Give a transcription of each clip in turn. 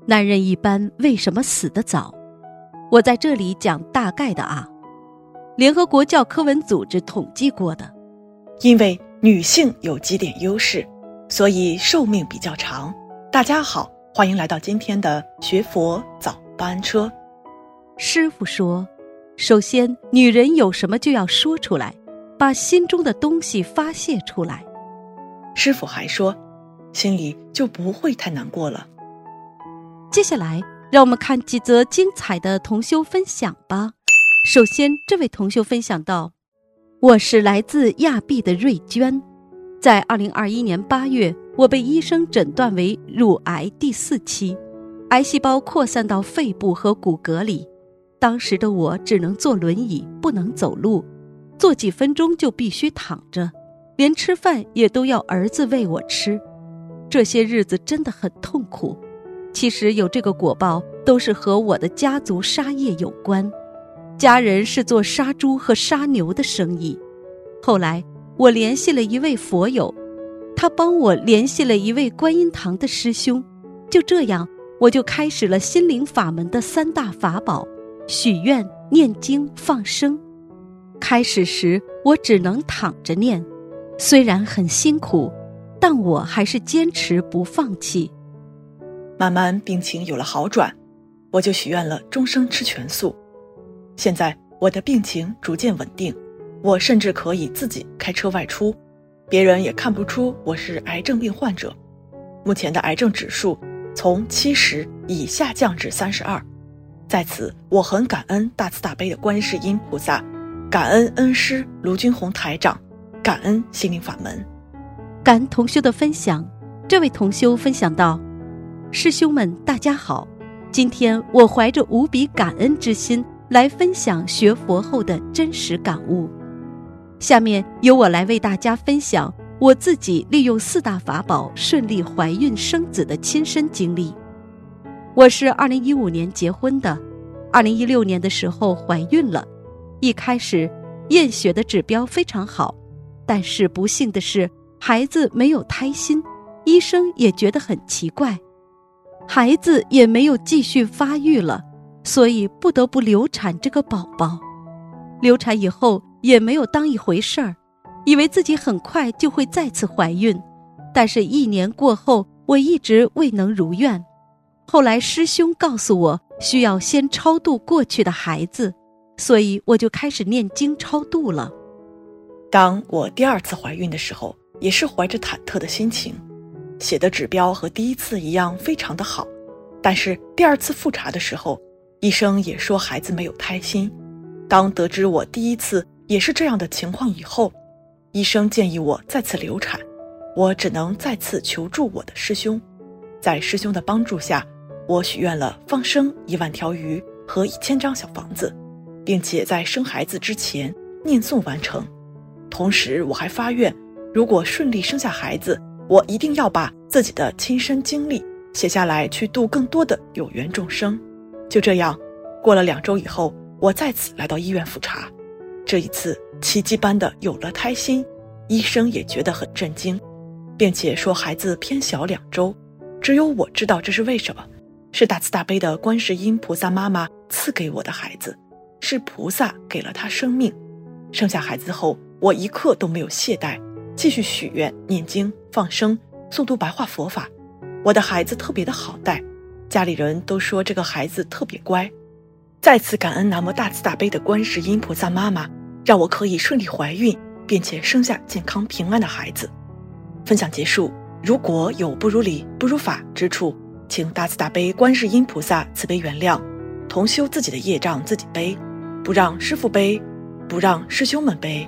男人一般为什么死得早？我在这里讲大概的啊。联合国教科文组织统计过的。 因为女性有几点优势，所以寿命比较长。大家好，欢迎来到今天的学佛早班车。 师父说，首先女人有什么就要说出来，把心中的东西发泄出来。 师父还说，心里就不会太难过了。 接下来让我们看几则精彩的同修分享吧。首先这位同修分享到，我是来自亚庇的瑞娟，在2021年8月，我被医生诊断为乳癌第4期，癌细胞扩散到肺部和骨骼里。当时的我只能坐轮椅，不能走路，坐几分钟就必须躺着，连吃饭也都要儿子喂我吃。这些日子真的很痛苦。其实有这个果报都是和我的家族杀业有关，家人是做杀猪和杀牛的生意。后来我联系了一位佛友，他帮我联系了一位观音堂的师兄，就这样我就开始了心灵法门的3大法宝：许愿、念经、放生。开始时我只能躺着念，虽然很辛苦，但我还是坚持不放弃。 慢慢病情有了好转，我就许愿了终生吃全素。现在我的病情逐渐稳定，我甚至可以自己开车外出，别人也看不出我是癌症病患者。目前的癌症指数从70已下降至32。在此我很感恩大慈大悲的观世音菩萨，感恩恩师卢军红台长，感恩心灵法门。 感恩同修的分享。这位同修分享到，师兄们大家好，今天我怀着无比感恩之心来分享学佛后的真实感悟。下面由我来为大家分享我自己利用4大法宝顺利怀孕生子的亲身经历。我是2015年结婚的，2016年的时候怀孕了。一开始验血的指标非常好，但是不幸的是孩子没有胎心，医生也觉得很奇怪，孩子也没有继续发育了，所以不得不流产这个宝宝。流产以后也没有当一回事儿，以为自己很快就会再次怀孕，但是1年过后，我一直未能如愿。后来师兄告诉我，需要先超度过去的孩子，所以我就开始念经超度了。 当我第2次怀孕的时候，也是怀着忐忑的心情，血的指标和第1次一样非常的好，但是第2次复查的时候，医生也说孩子没有胎心。当得知我第1次也是这样的情况以后，医生建议我再次流产，我只能再次求助我的师兄。在师兄的帮助下，我许愿了放生1万条鱼和1000张小房子，并且在生孩子之前念诵完成。同时我还发愿，如果顺利生下孩子，我一定要把自己的亲身经历写下来，去度更多的有缘众生。就这样，过了2周以后，我再次来到医院复查，这一次奇迹般的有了胎心，医生也觉得很震惊，并且说孩子偏小2周。只有我知道这是为什么，是大慈大悲的观世音菩萨妈妈赐给我的孩子，是菩萨给了他生命。生下孩子后，我一刻都没有懈怠，继续许愿、念经、放生、诵读白话佛法。我的孩子特别的好带，家里人都说这个孩子特别乖。再次感恩南无大慈大悲的观世音菩萨妈妈，让我可以顺利怀孕，并且生下健康平安的孩子。分享结束，如果有不如理、不如法之处，请大慈大悲观世音菩萨慈悲原谅，同修自己的业障自己背，不让师父背，不让师兄们背。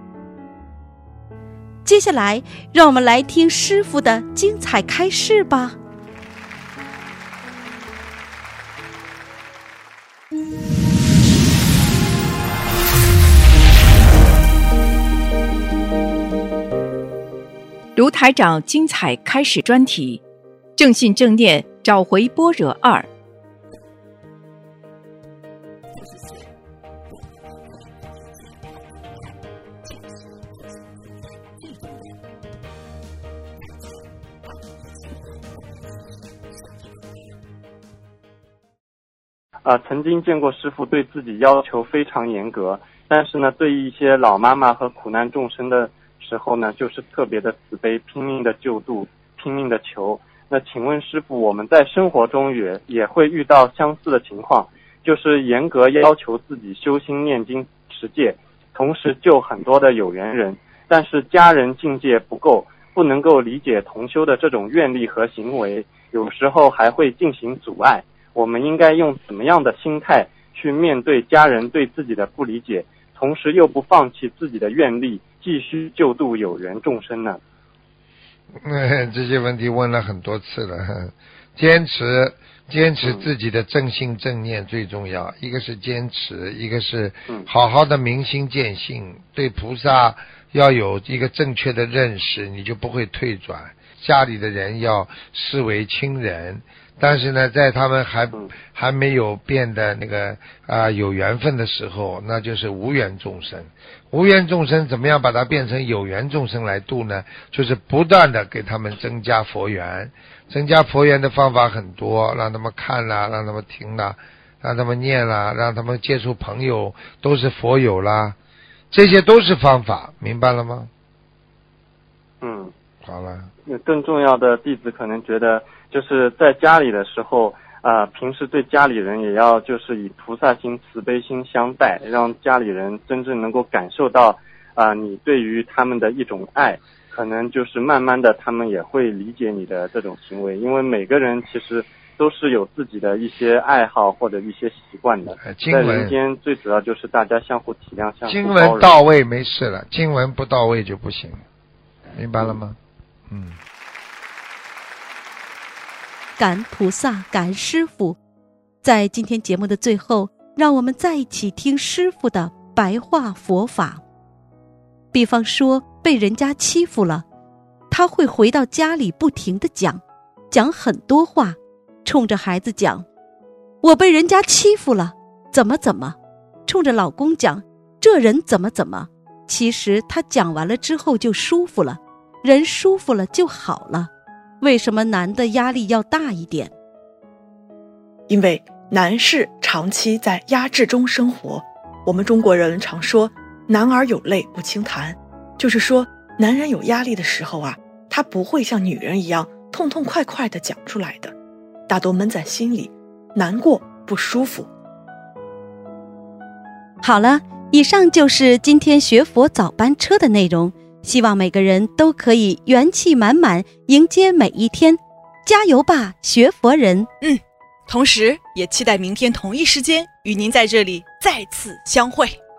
接下来让我们来听师父的精彩开示吧。 卢台长精彩开始专题，正信正念找回般若2。 曾经见过师父对自己要求非常严格，但是呢，对于一些老妈妈和苦难众生的时候呢，就是特别的慈悲，拼命的救度，拼命的求。那请问师父，我们在生活中也会遇到相似的情况，就是严格要求自己修心念经持戒，同时救很多的有缘人，但是家人境界不够，不能够理解同修的这种愿力和行为，有时候还会进行阻碍。我们应该用怎么样的心态去面对家人对自己的不理解，同时又不放弃自己的愿力，继续救度有缘众生呢？ 这些问题问了很多次了，坚持自己的正信正念最重要，一个是坚持，一个是好好的明心见性，对菩萨要有一个正确的认识，你就不会退转。家里的人要视为亲人，但是呢，在他们还没有变得那个有缘分的时候，那就是无缘众生。无缘众生怎么样把它变成有缘众生来度呢？就是不断的给他们增加佛缘。增加佛缘的方法很多，让他们看啦，让他们听啦，让他们念啦，让他们接触朋友都是佛友啦，这些都是方法，明白了吗？好了。 更重要的，弟子可能觉得就是在家里的时候平时对家里人也要就是以菩萨心慈悲心相待，让家里人真正能够感受到你对于他们的一种爱，可能就是慢慢的他们也会理解你的这种行为，因为每个人其实都是有自己的一些爱好或者一些习惯的，在人间最主要就是大家相互体谅，相互包容。 经文到位没事了，经文不到位就不行，明白了吗？ 感恩菩萨，感恩师父。在今天节目的最后，让我们再一起听师父的白话佛法。比方说被人家欺负了，他会回到家里不停地讲很多话，冲着孩子讲我被人家欺负了，怎么，冲着老公讲这人怎么。其实他讲完了之后就舒服了，人舒服了就好了。为什么男的压力要大一点？ 因为男士长期在压制中生活。我们中国人常说男儿有泪不轻弹，就是说男人有压力的时候他不会像女人一样痛痛快快地讲出来的，大多闷在心里，难过不舒服。 好了，以上就是今天学佛早班车的内容，希望每个人都可以元气满满迎接每一天，加油吧，学佛人！ 同时也期待明天同一时间与您在这里再次相会。